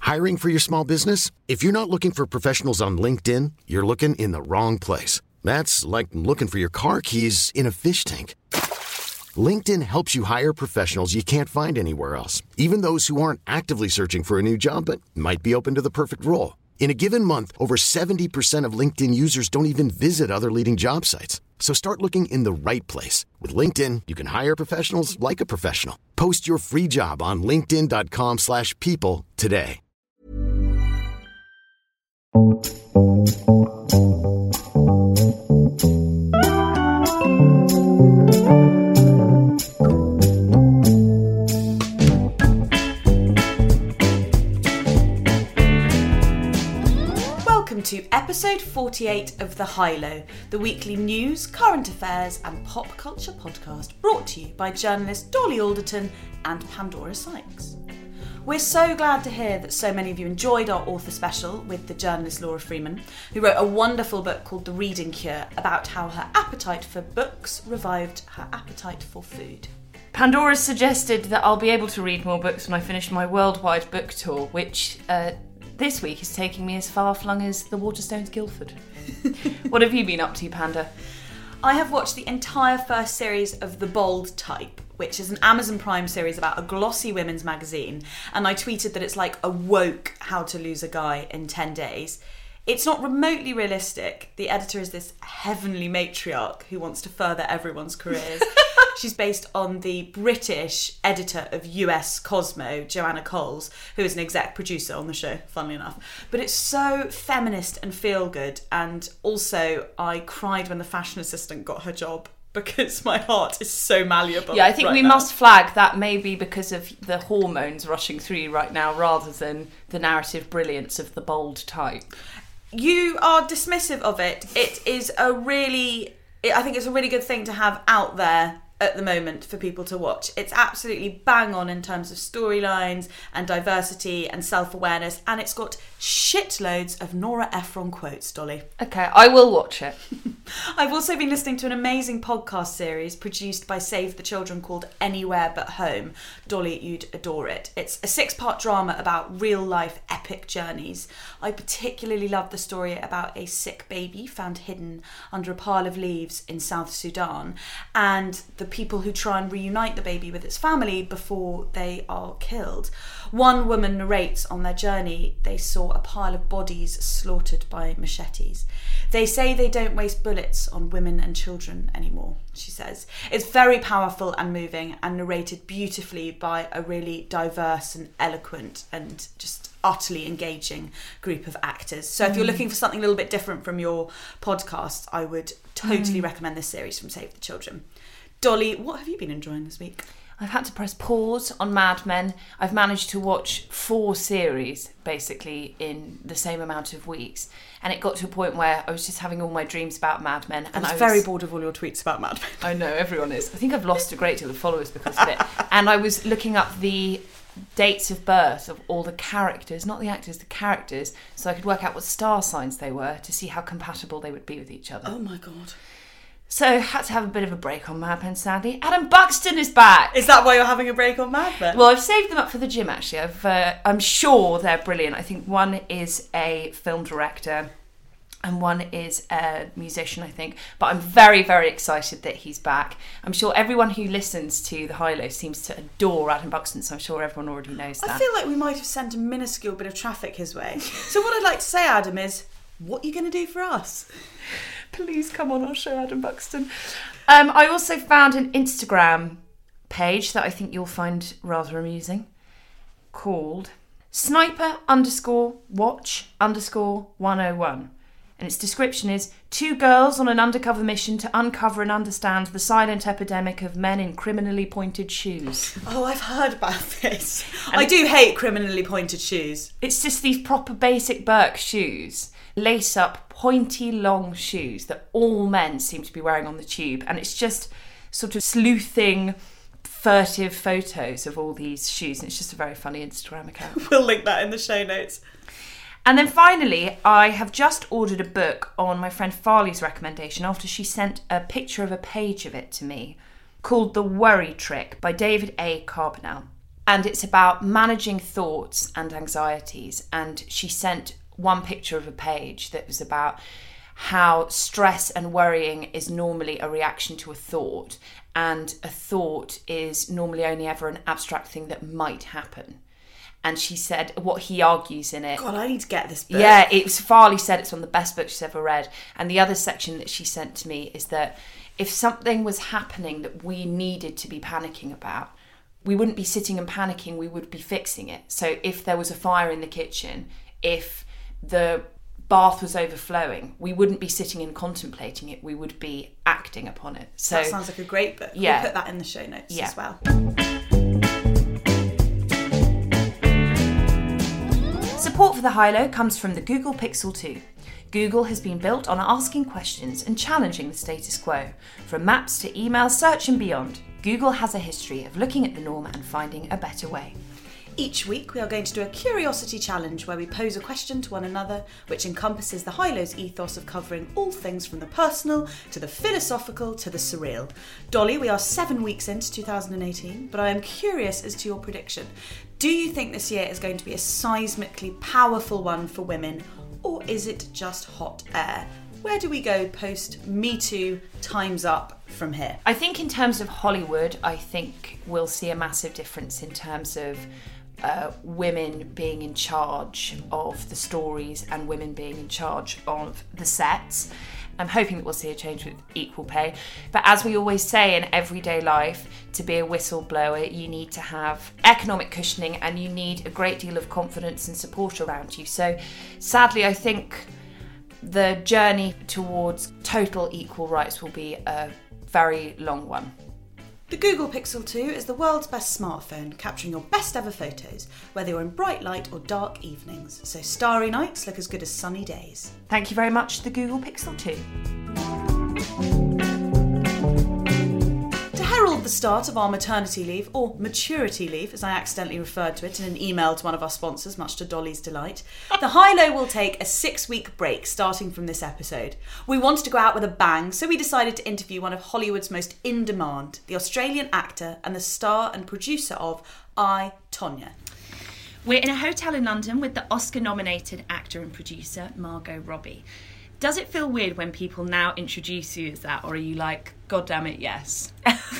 Hiring for your small business? If you're not looking for professionals on LinkedIn, you're looking in the wrong place. That's like looking for your car keys in a fish tank. LinkedIn helps you hire professionals you can't find anywhere else, even those who aren't actively searching for a new job but might be open to the perfect role. In a given month, over 70% of LinkedIn users don't even visit other leading job sites. So start looking in the right place. With LinkedIn, you can hire professionals like a professional. Post your free job on linkedin.com/people today. Welcome to episode 48 of The High Low, the weekly news, current affairs and pop culture podcast brought to you by journalist Dolly Alderton and Pandora Sykes. We're so glad to hear that so many of you enjoyed our author special with the journalist Laura Freeman, who wrote a wonderful book called The Reading Cure about how her appetite for books revived her appetite for food. Pandora suggested that I'll be able to read more books when I finish my worldwide book tour, which this week is taking me as far-flung as the Waterstones Guildford. What have you been up to, Panda? I have watched the entire first series of The Bold Type, which is an Amazon Prime series about a glossy women's magazine, and I tweeted that it's like a woke How to Lose a Guy in 10 days. It's not remotely realistic. The editor is this heavenly matriarch who wants to further everyone's careers. She's based on the British editor of US Cosmo, Joanna Coles, who is an exec producer on the show, funnily enough. But it's so feminist and feel-good, and also I cried when the fashion assistant got her job because my heart is so malleable. Yeah, I think we must flag that maybe because of the hormones rushing through you right now rather than the narrative brilliance of The Bold Type. You are dismissive of it. I think it's a really good thing to have out there at the moment for people to watch. It's absolutely bang on in terms of storylines and diversity and self-awareness, and it's got shitloads of Nora Ephron quotes, Dolly. Okay, I will watch it. I've also been listening to an amazing podcast series produced by Save the Children called Anywhere But Home. Dolly, you'd adore it. It's a 6-part drama about real-life epic journeys. I particularly love the story about a sick baby found hidden under a pile of leaves in South Sudan, and the people who try and reunite the baby with its family before they are killed. One woman narrates on their journey they saw a pile of bodies slaughtered by machetes. They say they don't waste bullets on women and children anymore, she says. It's very powerful and moving and narrated beautifully by a really diverse and eloquent and just utterly engaging group of actors. So if you're looking for something a little bit different from your podcast, I would totally recommend this series from Save the Children. Dolly, what have you been enjoying this week? I've had to press pause on Mad Men. I've managed to watch 4 series, basically, in the same amount of weeks. And it got to a point where I was just having all my dreams about Mad Men. And I was very bored of all your tweets about Mad Men. I know, everyone is. I think I've lost a great deal of followers because of it. And I was looking up the dates of birth of all the characters, not the actors, the characters, so I could work out what star signs they were to see how compatible they would be with each other. Oh my God. So, had to have a bit of a break on Mad Men, sadly. Adam Buxton is back! Is that why you're having a break on Mad Men? Well, I've saved them up for the gym, actually. I'm sure they're brilliant. I think one is a film director and one is a musician, I think. But I'm very, very excited that he's back. I'm sure everyone who listens to The High Low seems to adore Adam Buxton, so I'm sure everyone already knows that. I feel like we might have sent a minuscule bit of traffic his way. So what I'd like to say, Adam, is what are you going to do for us? Please come on our show, Adam Buxton. I also found an Instagram page that I think you'll find rather amusing called sniper_watch_101. And its description is 2 girls on an undercover mission to uncover and understand the silent epidemic of men in criminally pointed shoes. Oh, I've heard about this. I do hate criminally pointed shoes. It's just these proper basic Birk shoes. Lace-up, pointy, long shoes that all men seem to be wearing on the tube. And it's just sort of sleuthing, furtive photos of all these shoes. And it's just a very funny Instagram account. We'll link that in the show notes. And then finally, I have just ordered a book on my friend Farley's recommendation after she sent a picture of a page of it to me, called The Worry Trick by David A. Carbonell. And it's about managing thoughts and anxieties. And she sent one picture of a page that was about how stress and worrying is normally a reaction to a thought, and a thought is normally only ever an abstract thing that might happen. And she said what he argues in it. God, I need to get this book. Yeah, Farley said it's one of the best books she's ever read. And the other section that she sent to me is that if something was happening that we needed to be panicking about, we wouldn't be sitting and panicking, we would be fixing it. So if there was a fire in the kitchen, if the bath was overflowing, we wouldn't be sitting and contemplating it, we would be acting upon it. So that sounds like a great book. Yeah. We'll put that in the show notes as well. Support for the High-Low comes from the Google Pixel 2. Google has been built on asking questions and challenging the status quo. From maps to email search and beyond, Google has a history of looking at the norm and finding a better way. Each week we are going to do a curiosity challenge where we pose a question to one another which encompasses the High-Low's ethos of covering all things from the personal to the philosophical to the surreal. Dolly, we are 7 weeks into 2018, but I am curious as to your prediction. Do you think this year is going to be a seismically powerful one for women, or is it just hot air? Where do we go post Me Too, Time's Up from here? I think in terms of Hollywood, I think we'll see a massive difference in terms of women being in charge of the stories and women being in charge of the sets. I'm hoping that we'll see a change with equal pay. But as we always say in everyday life, to be a whistleblower, you need to have economic cushioning and you need a great deal of confidence and support around you. So sadly, I think the journey towards total equal rights will be a very long one. The Google Pixel 2 is the world's best smartphone, capturing your best ever photos, whether you're in bright light or dark evenings, so starry nights look as good as sunny days. Thank you very much to the Google Pixel 2. To herald the start of our maternity leave, or maturity leave, as I accidentally referred to it in an email to one of our sponsors, much to Dolly's delight, the High-Low will take a 6-week break starting from this episode. We wanted to go out with a bang, so we decided to interview one of Hollywood's most in-demand, the Australian actor and the star and producer of I, Tonya. We're in a hotel in London with the Oscar-nominated actor and producer Margot Robbie. Does it feel weird when people now introduce you as that, or are you like, God damn it, yes?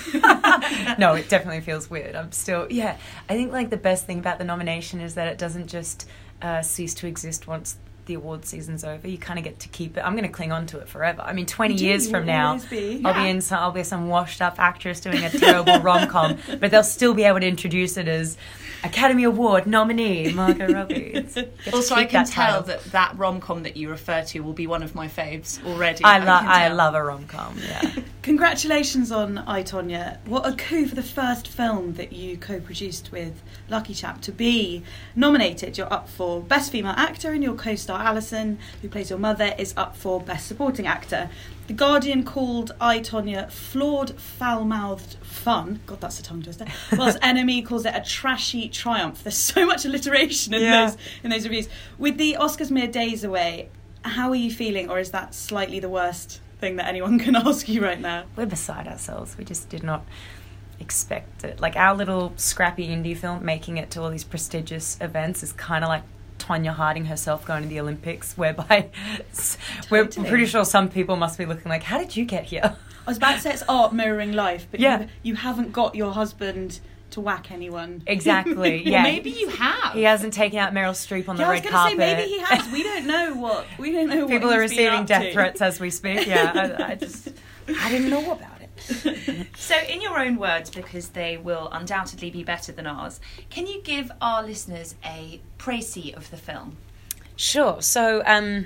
No, it definitely feels weird. I'm still, I think like the best thing about the nomination is that it doesn't just cease to exist once the award season's over. You kind of get to keep it. I'm going to cling on to it forever. I mean, 20 years from now, I'll be some washed up actress doing a terrible rom-com, but they'll still be able to introduce it as Academy Award nominee Margot Robbie. Also, I can tell that rom-com that you refer to will be one of my faves already. I love a rom-com, yeah. Congratulations on I, Tonya. What a coup for the first film that you co-produced with Lucky Chap to be nominated. You're up for Best Female Actor, and your co-star Alison, who plays your mother, is up for Best Supporting Actor. The Guardian called I, Tonya flawed, foul-mouthed fun. God, that's a tongue twister. Whilst NME calls it a trashy triumph. There's so much alliteration in those reviews. With the Oscars mere days away, how are you feeling, or is that slightly the worst thing that anyone can ask you right now? We're beside ourselves. We just did not expect it. Like, our little scrappy indie film making it to all these prestigious events is kind of like Tonya Harding herself going to the Olympics, whereby we're pretty sure some people must be looking like, how did you get here? I was about to say it's art mirroring life, but you haven't got your husband to whack anyone. Exactly, yeah. Well, maybe you have. He hasn't taken out Meryl Streep on the red carpet. I was going to say, maybe he has. We don't know what people are receiving death threats as we speak. Yeah, I didn't know about it. So, in your own words, because they will undoubtedly be better than ours, can you give our listeners a précis of the film? Sure. So,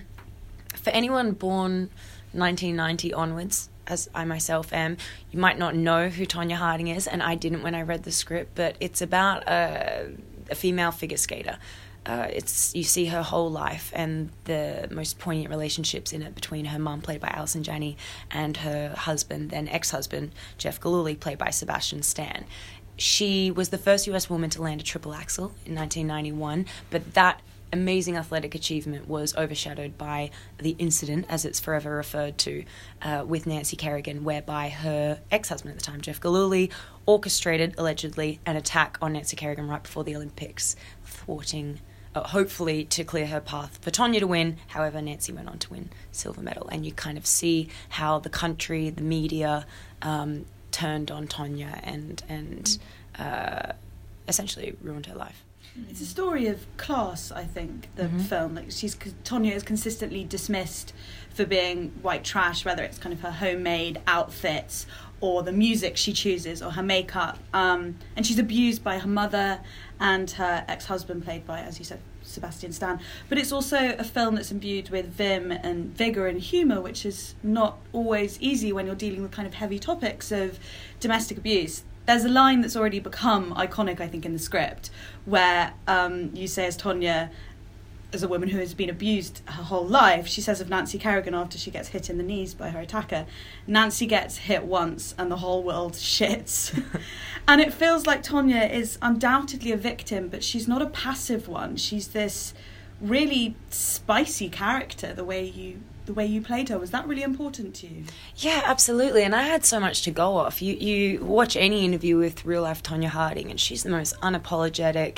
for anyone born 1990 onwards, as I myself am, you might not know who Tonya Harding is, and I didn't when I read the script, but it's about a female figure skater. You see her whole life and the most poignant relationships in it between her mum, played by Alison Janney, and her husband, then ex-husband, Jeff Gillooly, played by Sebastian Stan. She was the first US woman to land a triple axel in 1991, but that amazing athletic achievement was overshadowed by the incident, as it's forever referred to, with Nancy Kerrigan, whereby her ex-husband at the time, Jeff Gillooly, orchestrated, allegedly, an attack on Nancy Kerrigan right before the Olympics, thwarting, hopefully, to clear her path for Tonya to win. However, Nancy went on to win silver medal. And you kind of see how the country, the media, turned on Tonya and essentially ruined her life. It's a story of class, I think, the film. Like Tonya is consistently dismissed for being white trash, whether it's kind of her homemade outfits or the music she chooses or her makeup. And she's abused by her mother and her ex-husband, played by, as you said, Sebastian Stan. But it's also a film that's imbued with vim and vigour and humour, which is not always easy when you're dealing with kind of heavy topics of domestic abuse. There's a line that's already become iconic, I think, in the script, where you say as Tonya, as a woman who has been abused her whole life, she says of Nancy Kerrigan after she gets hit in the knees by her attacker, Nancy gets hit once and the whole world shits. And it feels like Tonya is undoubtedly a victim, but she's not a passive one. She's this really spicy character, the way you played her. Was that really important to you? Yeah, absolutely. And I had so much to go off. You watch any interview with real life Tonya Harding, and she's the most unapologetic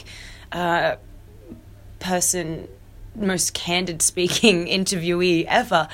person, most candid speaking interviewee ever.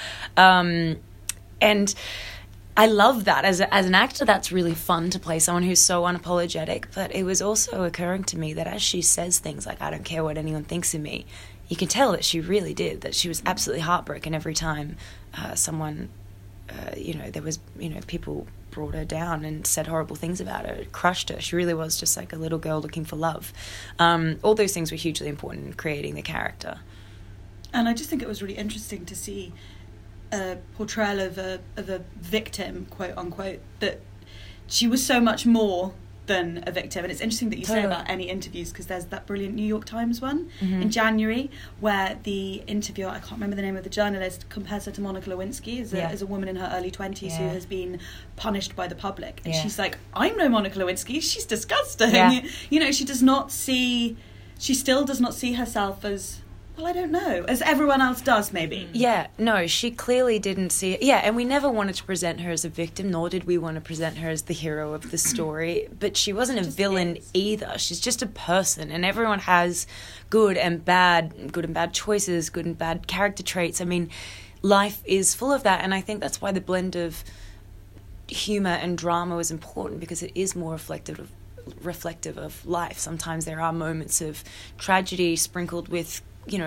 And I love that. As an actor, that's really fun to play someone who's so unapologetic. But it was also occurring to me that as she says things like, I don't care what anyone thinks of me, you can tell that she really did, that she was absolutely heartbroken every time someone, there was, people brought her down and said horrible things about her. It crushed her. She really was just like a little girl looking for love. All those things were hugely important in creating the character. And I just think it was really interesting to see a portrayal of a victim, quote unquote, that she was so much more than a victim. And it's interesting that you say about any interviews, because there's that brilliant New York Times one in January where the interviewer, I can't remember the name of the journalist, compares her to Monica Lewinsky as a woman in her early 20s who has been punished by the public. And she's like, I'm no Monica Lewinsky, she's disgusting. She still does not see herself as, well, I don't know, as everyone else does, maybe. Yeah, no, she clearly didn't see it. Yeah, and we never wanted to present her as a victim, nor did we want to present her as the hero of the story. But she wasn't a villain either. She's just a person, and everyone has good and bad choices, good and bad character traits. I mean, life is full of that, and I think that's why the blend of humour and drama was important, because it is more reflective of life. Sometimes there are moments of tragedy sprinkled with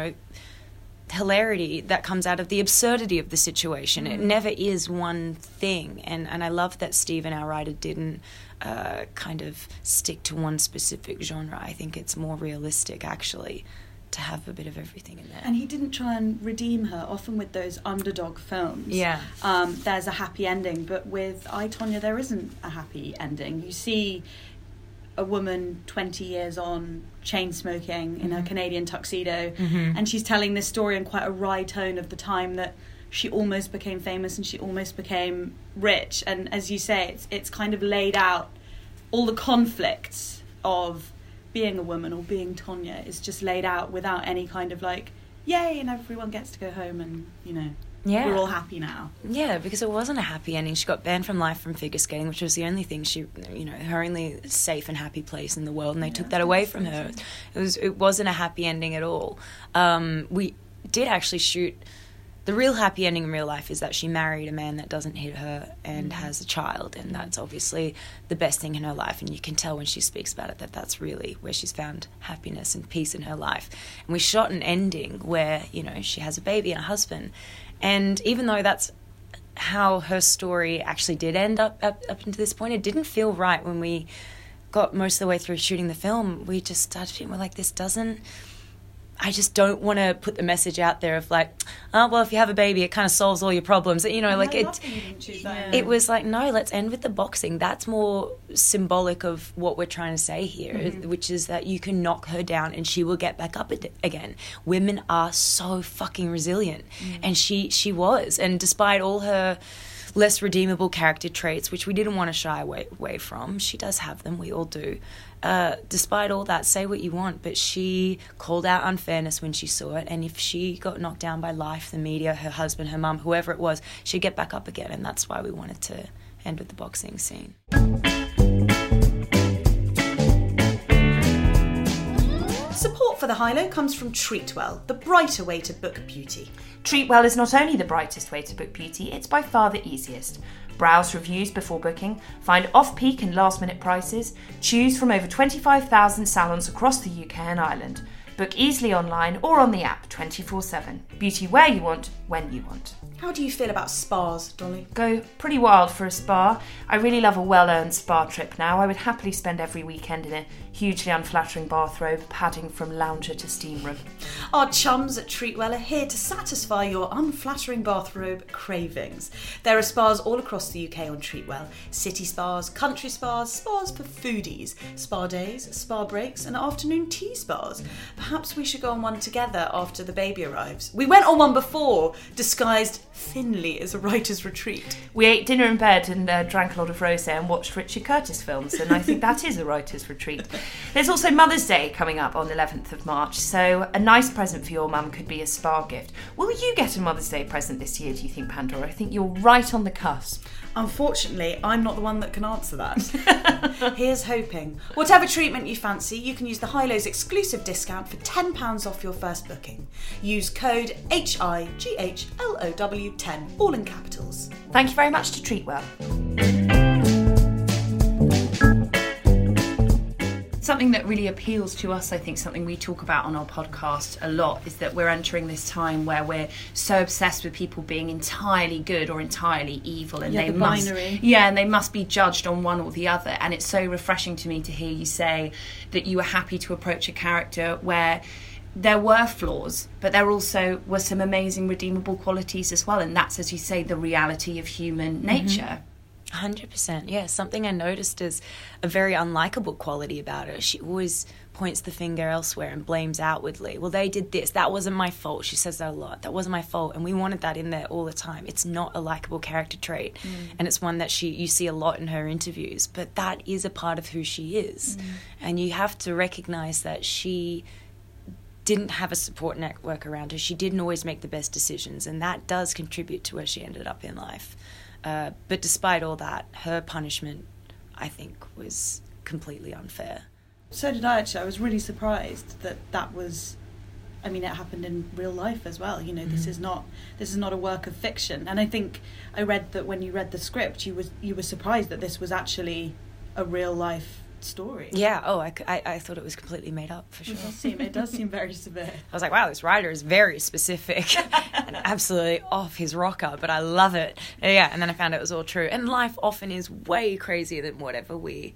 hilarity that comes out of the absurdity of the situation. It never is one thing. And I love that Stephen, our writer, didn't kind of stick to one specific genre. I think it's more realistic, actually, to have a bit of everything in there. And he didn't try and redeem her. Often with those underdog films, there's a happy ending. But with I, Tonya, there isn't a happy ending. You see a woman 20 years on, chain smoking in her Canadian tuxedo, and she's telling this story in quite a wry tone of the time that she almost became famous and she almost became rich. And as you say, it's kind of laid out, all the conflicts of being a woman or being Tonya is just laid out without any kind of like, yay, and everyone gets to go home and, we're all happy now. Yeah, because it wasn't a happy ending. She got banned from life from figure skating, which was the only thing her only safe and happy place in the world, and they took that away from her. It wasn't a happy ending at all. We did actually shoot. The real happy ending in real life is that she married a man that doesn't hit her and has a child, and that's obviously the best thing in her life, and you can tell when she speaks about it that that's really where she's found happiness and peace in her life. And we shot an ending where, she has a baby and a husband, and even though that's how her story actually did end up into this point, it didn't feel right when we got most of the way through shooting the film. We just started feeling, we're like, I just don't want to put the message out there of like, oh, well, if you have a baby, it kind of solves all your problems. It was like, no, let's end with the boxing. That's more symbolic of what we're trying to say here, which is that you can knock her down and she will get back up again. Women are so fucking resilient. And she was. And despite all her less redeemable character traits, which we didn't want to shy away from. She does have them, we all do. Despite all that, say what you want, but she called out unfairness when she saw it, and if she got knocked down by life, the media, her husband, her mum, whoever it was, she'd get back up again, and that's why we wanted to end with the boxing scene. Support for The High Low comes from Treatwell, the brighter way to book beauty. Treatwell is not only the brightest way to book beauty, it's by far the easiest. Browse reviews before booking, find off-peak and last-minute prices, choose from over 25,000 salons across the UK and Ireland. Book easily online or on the app 24/7. Beauty where you want, when you want. How do you feel about spas, Dolly? Go pretty wild for a spa. I really love a well-earned spa trip now. I would happily spend every weekend in a hugely unflattering bathrobe, padding from lounger to steam room. Our chums at Treatwell are here to satisfy your unflattering bathrobe cravings. There are spas all across the UK on Treatwell. City spas, country spas, spas for foodies, spa days, spa breaks and afternoon tea spas. Perhaps we should go on one together after the baby arrives. We went on one before, disguised thinly as a writer's retreat. We ate dinner in bed and drank a lot of rosé and watched Richard Curtis films, and I think that is a writer's retreat. There's also Mother's Day coming up on the 11th of March, so a nice present for your mum could be a spa gift. Will you get a Mother's Day present this year, do you think, Pandora? I think you're right on the cusp. Unfortunately, I'm not the one that can answer that. Here's hoping. Whatever treatment you fancy, you can use the High Low's exclusive discount for £10 off your first booking. Use code HIGHLOW10, all in capitals. Thank you very much to Treatwell. Something that really appeals to us, I think, something we talk about on our podcast a lot, is that we're entering this time where we're so obsessed with people being entirely good or entirely evil, and they must, and they must be judged on one or the other. And it's so refreshing to me to hear you say that you were happy to approach a character where there were flaws, but there also were some amazing redeemable qualities as well. And that's, as you say, the reality of human nature. 100%, yeah. Something I noticed is a very unlikable quality about her. She always points the finger elsewhere and blames outwardly. Well, they did this. That wasn't my fault. She says that a lot. That wasn't my fault. And we wanted that in there all the time. It's not a likable character trait. And it's one that you see a lot in her interviews. But that is a part of who she is. And you have to recognise that she didn't have a support network around her. She didn't always make the best decisions. And that does contribute to where she ended up in life. But despite all that, her punishment, I think, was completely unfair. So did I, actually. I was really surprised that was, I mean, it happened in real life as well. You know, this is not a work of fiction. And I think I read that when you read the script, you were surprised that this was actually a real life story. Yeah, I thought it was completely made up, for sure. It does seem very severe. I was like, wow, this writer is very specific and absolutely off his rocker, but I love it. Yeah, and then I found it was all true. And life often is way crazier than whatever we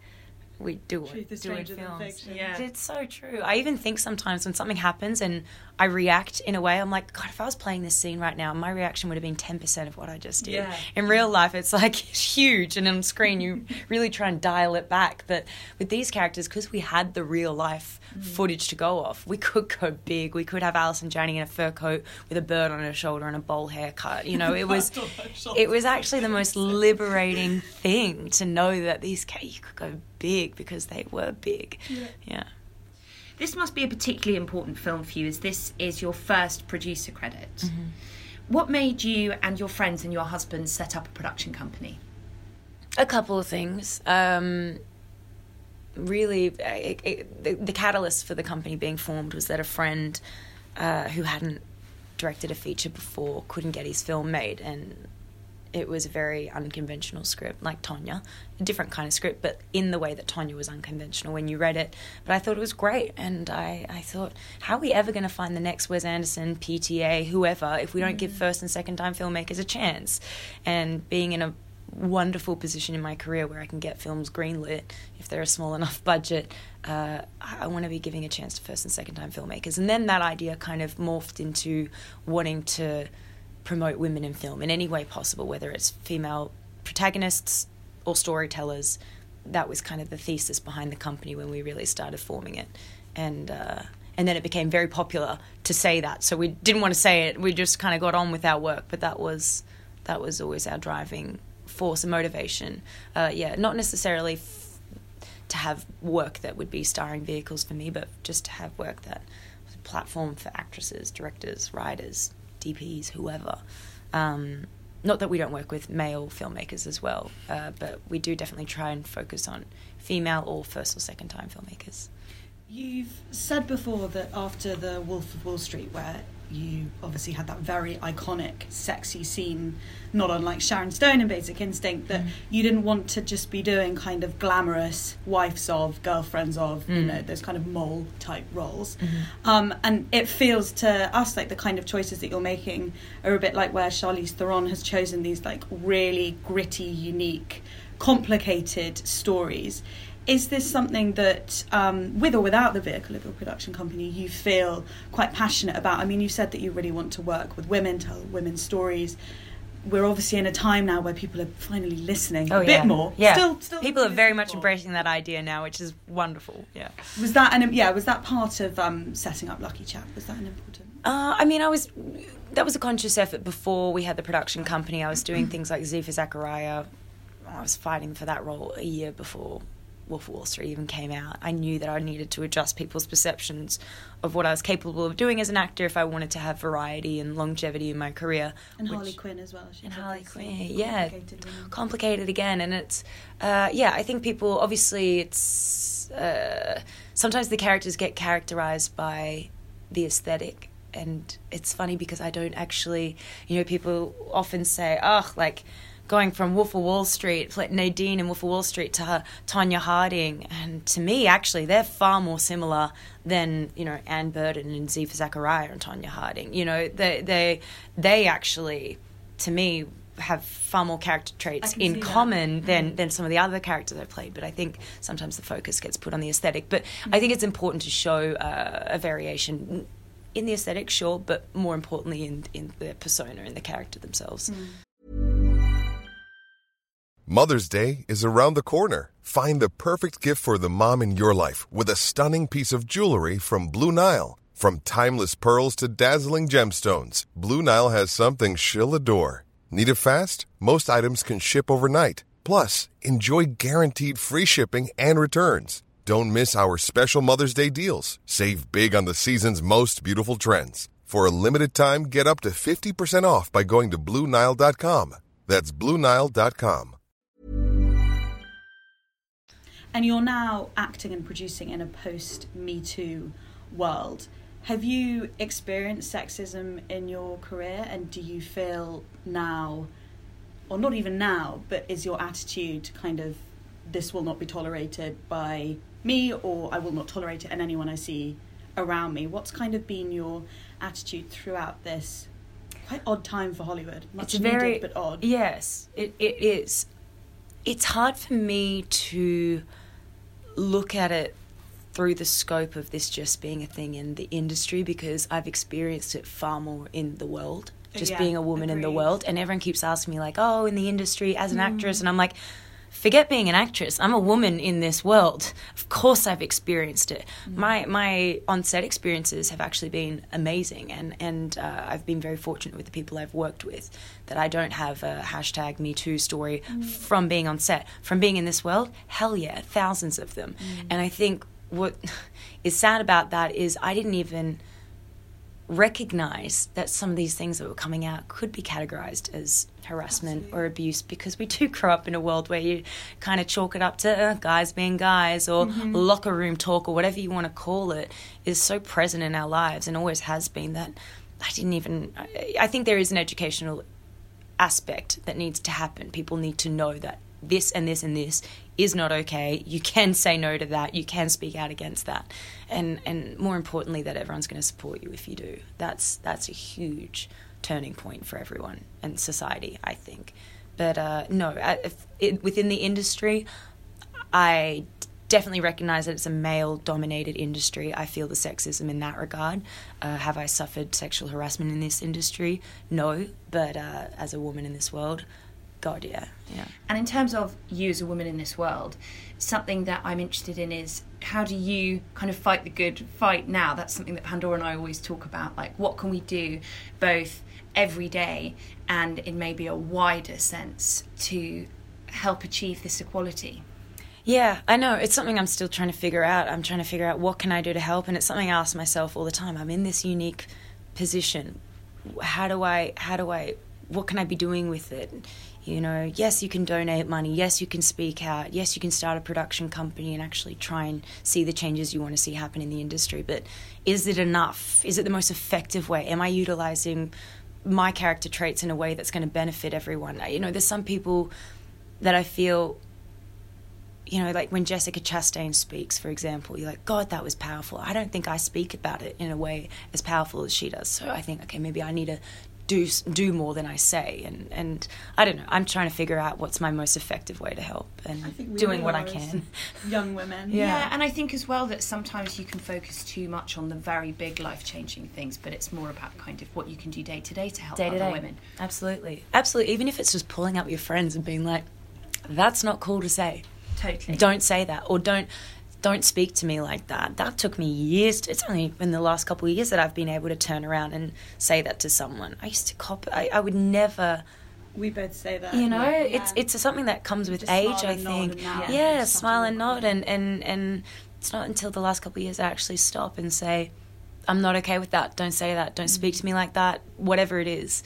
do Truth is in stranger than films. fiction. Yeah. It's so true. I even think sometimes when something happens and I react in a way, I'm like, God, if I was playing this scene right now, my reaction would have been 10% of what I just did. Yeah. In real life, it's like huge, and on screen you really try and dial it back. But with these characters, because we had the real life footage to go off, we could go big. We could have Alison Janney in a fur coat with a bird on her shoulder and a bowl haircut. You know, it was actually the most liberating thing to know that you could go big because they were big. Yeah. This must be a particularly important film for you, as this is your first producer credit. What made you and your friends and your husband set up a production company? A couple of things. Really, the catalyst for the company being formed was that a friend who hadn't directed a feature before couldn't get his film made, and it was a very unconventional script, like Tonya, a different kind of script, but in the way that Tonya was unconventional when you read it. But I thought it was great, and I thought, how are we ever going to find the next Wes Anderson, PTA, whoever, if we don't give first and second time filmmakers a chance? And being in a wonderful position in my career where I can get films greenlit if they're a small enough budget, I want to be giving a chance to first and second time filmmakers. And then that idea kind of morphed into wanting to promote women in film in any way possible, whether it's female protagonists or storytellers. That was kind of the thesis behind the company when we really started forming it. And then it became very popular to say that. So we didn't want to say it. We just kind of got on with our work. But that was always our driving force and motivation. Not necessarily to have work that would be starring vehicles for me, but just to have work that was a platform for actresses, directors, writers, DPs, whoever. Not that we don't work with male filmmakers as well, but we do definitely try and focus on female or first or second time filmmakers. You've said before that after the Wolf of Wall Street, where you obviously had that very iconic, sexy scene, not unlike Sharon Stone in Basic Instinct, that you didn't want to just be doing kind of glamorous wives of, girlfriends of, you know, those kind of mole type roles. And it feels to us like the kind of choices that you're making are a bit like where Charlize Theron has chosen these like really gritty, unique, complicated stories. Is this something that, with or without the vehicle of your production company, you feel quite passionate about? I mean, you said that you really want to work with women, tell women's stories. We're obviously in a time now where people are finally listening a bit more. Yeah. Still people are very much embracing that idea now, which is wonderful. Yeah. Was that part of setting up Lucky Chap? Was that an important? I mean, that was a conscious effort before we had the production company. I was doing things like Z for Zachariah. I was fighting for that role a year before Wolf of Wall Street even came out. I knew that I needed to adjust people's perceptions of what I was capable of doing as an actor if I wanted to have variety and longevity in my career. And Harley Quinn as well. And Harley Quinn, complicated again. And it's, I think people, obviously it's, sometimes the characters get characterised by the aesthetic. And it's funny because I don't actually, people often say, going from Wolf of Wall Street, Nadine in Wolf of Wall Street to Tonya Harding, and to me, actually, they're far more similar than Anne Burden and Z for Zachariah and Tonya Harding. They actually, to me, have far more character traits in common than some of the other characters I've played. But I think sometimes the focus gets put on the aesthetic. But I think it's important to show a variation in the aesthetic, sure, but more importantly in the persona and the character themselves. Mother's Day is around the corner. Find the perfect gift for the mom in your life with a stunning piece of jewelry from Blue Nile. From timeless pearls to dazzling gemstones, Blue Nile has something she'll adore. Need it fast? Most items can ship overnight. Plus, enjoy guaranteed free shipping and returns. Don't miss our special Mother's Day deals. Save big on the season's most beautiful trends. For a limited time, get up to 50% off by going to BlueNile.com. That's BlueNile.com. And you're now acting and producing in a post-Me Too world. Have you experienced sexism in your career, and do you feel now, or not even now, but is your attitude kind of, this will not be tolerated by me, or I will not tolerate it in anyone I see around me? What's kind of been your attitude throughout this quite odd time for Hollywood? Much needed, but odd. Yes, it is. It's hard for me to look at it through the scope of this just being a thing in the industry, because I've experienced it far more in the world, just being a woman in the world. And everyone keeps asking me, like, oh, in the industry as an actress. And I'm like, forget being an actress. I'm a woman in this world. Of course I've experienced it. My on-set experiences have actually been amazing, and I've been very fortunate with the people I've worked with, that I don't have a hashtag Me Too story from being on set. From being in this world, hell yeah, thousands of them. And I think what is sad about that is I didn't even recognize that some of these things that were coming out could be categorized as harassment or abuse, because we do grow up in a world where you kind of chalk it up to guys being guys, or locker room talk, or whatever you want to call it, is so present in our lives and always has been, that I think there is an educational aspect that needs to happen. People need to know that this and this and this is not okay. You can say no to that. You can speak out against that. And more importantly, that everyone's going to support you if you do. That's a huge turning point for everyone and society, I think. But within the industry, I definitely recognise that it's a male-dominated industry. I feel the sexism in that regard. Have I suffered sexual harassment in this industry? No, but as a woman in this world, God, yeah. And in terms of you as a woman in this world, something that I'm interested in is how do you kind of fight the good fight now? That's something that Pandora and I always talk about. Like, what can we do both every day and in maybe a wider sense to help achieve this equality? Yeah, I know. It's something I'm still trying to figure out. I'm trying to figure out what can I do to help, and it's something I ask myself all the time. I'm in this unique position. What can I be doing with it? You know, yes, you can donate money. Yes, you can speak out. Yes, you can start a production company and actually try and see the changes you want to see happen in the industry. But is it enough? Is it the most effective way? Am I utilizing my character traits in a way that's going to benefit everyone? You know, there's some people that I feel, you know, like when Jessica Chastain speaks, for example, you're like, God, that was powerful. I don't think I speak about it in a way as powerful as she does. So I think, okay, maybe I need to do more than I say, and I don't know. I'm trying to figure out what's my most effective way to help, and doing what I can. Young women, yeah, and I think as well that sometimes you can focus too much on the very big life-changing things, but it's more about kind of what you can do day to day to help other women. Absolutely. Even if it's just pulling up your friends and being like, "That's not cool to say." Totally. Don't say that, or don't speak to me like that. That took me years. It's only in the last couple of years that I've been able to turn around and say that to someone. I used to I would never. We both say that. You know, it's something that comes with age, I think. Yeah, smile and nod, and it's not until the last couple of years I actually stop and say, I'm not okay with that. Don't say that. Don't speak to me like that. Whatever it is.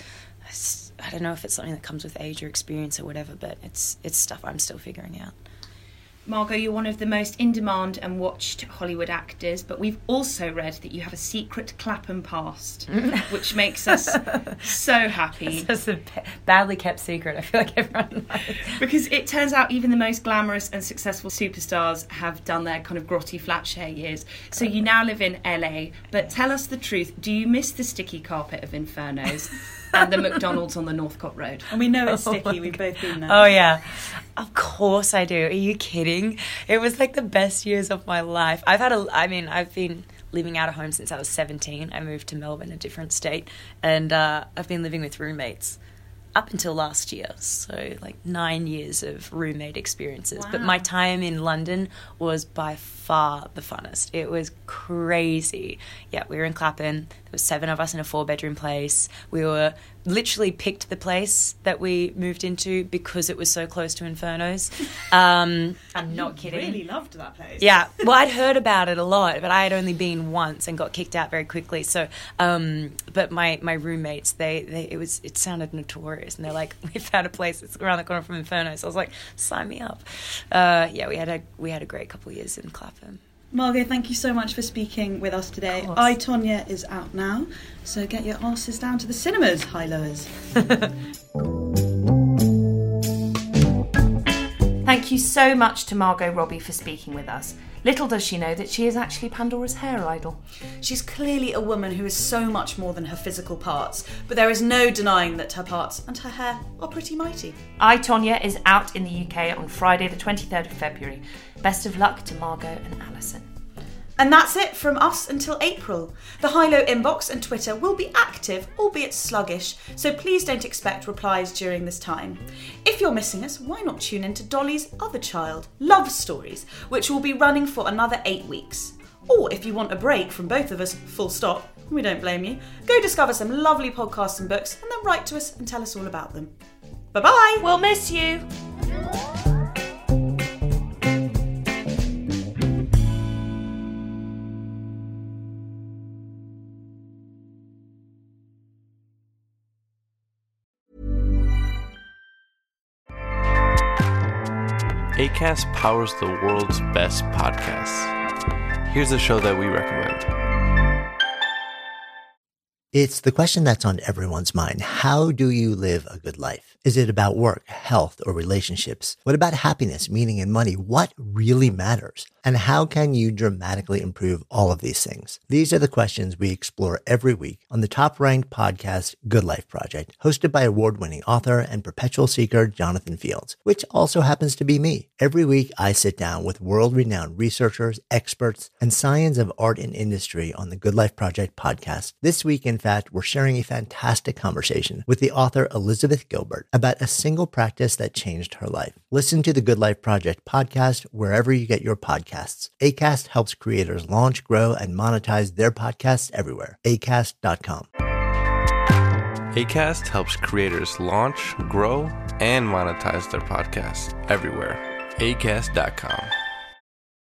I don't know if it's something that comes with age or experience or whatever, but it's stuff I'm still figuring out. Margot, you're one of the most in-demand and watched Hollywood actors, but we've also read that you have a secret Clapham past, which makes us so happy. That's a badly kept secret. I feel like everyone knows. Because it turns out even the most glamorous and successful superstars have done their kind of grotty flat share years. So you now live in LA, but tell us the truth. Do you miss the sticky carpet of Infernos and the McDonald's on the Northcote Road? And we know it's sticky. We've both been there. Oh, yeah. Of course I do. Are you kidding? It was like the best years of my life. I've been living out of home since I was 17. I moved to Melbourne, a different state, and I've been living with roommates up until last year. So like 9 years of roommate experiences. Wow. But my time in London was by far the funnest. It was crazy. Yeah, we were in Clapham. There were 7 of us in a 4-bedroom place. We were literally picked the place that we moved into because it was so close to Infernos. I'm not kidding. I really loved that place. Yeah, well, I'd heard about it a lot, but I had only been once and got kicked out very quickly. So, but my roommates, it sounded notorious, and they're like, we found a place that's around the corner from Infernos. So I was like, sign me up. Yeah, we had a great couple of years in Clapham. Margot, thank you so much for speaking with us today. I, Tonya is out now, so get your asses down to the cinemas, high lowers. Thank you so much to Margot Robbie for speaking with us. Little does she know that she is actually Pandora's hair idol. She's clearly a woman who is so much more than her physical parts, but there is no denying that her parts and her hair are pretty mighty. I, Tonya is out in the UK on Friday the 23rd of February. Best of luck to Margot and Alison. And that's it from us until April. The High Low inbox and Twitter will be active, albeit sluggish, so please don't expect replies during this time. If you're missing us, why not tune in to Dolly's other child, Love Stories, which will be running for another 8 weeks. Or if you want a break from both of us, full stop, we don't blame you, go discover some lovely podcasts and books and then write to us and tell us all about them. Bye-bye! We'll miss you! Acast powers the world's best podcasts. Here's a show that we recommend. It's the question that's on everyone's mind. How do you live a good life? Is it about work, health, or relationships? What about happiness, meaning, and money? What really matters? And how can you dramatically improve all of these things? These are the questions we explore every week on the top-ranked podcast, Good Life Project, hosted by award-winning author and perpetual seeker Jonathan Fields, which also happens to be me. Every week, I sit down with world-renowned researchers, experts, and science of art and industry on the Good Life Project podcast. This week in fact, we're sharing a fantastic conversation with the author Elizabeth Gilbert about a single practice that changed her life. Listen to the Good Life Project podcast wherever you get your podcasts. Acast helps creators launch, grow, and monetize their podcasts everywhere. Acast.com. Acast helps creators launch, grow, and monetize their podcasts everywhere. Acast.com.